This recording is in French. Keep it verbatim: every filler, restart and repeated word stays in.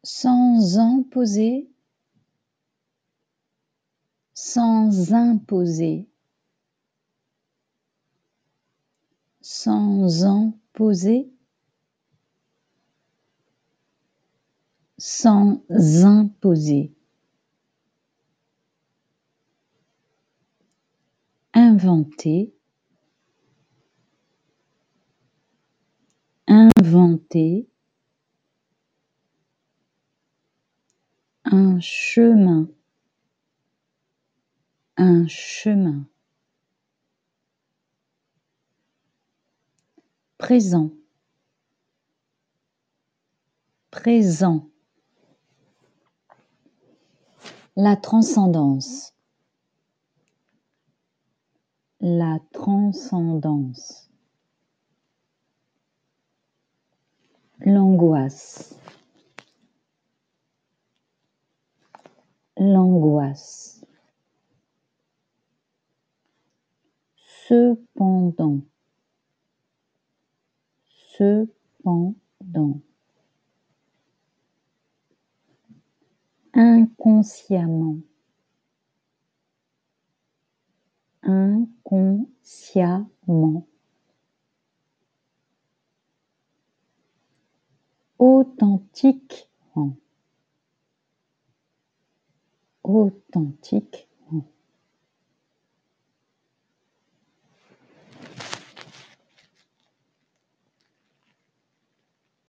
sans imposer, sans imposer, sans imposer, sans imposer, inventer, inventer, un chemin, un chemin, présent, présent, la transcendance, la transcendance, l'angoisse, l'angoisse, cependant, cependant, inconsciemment, inconsciemment, authentiquement, authentique,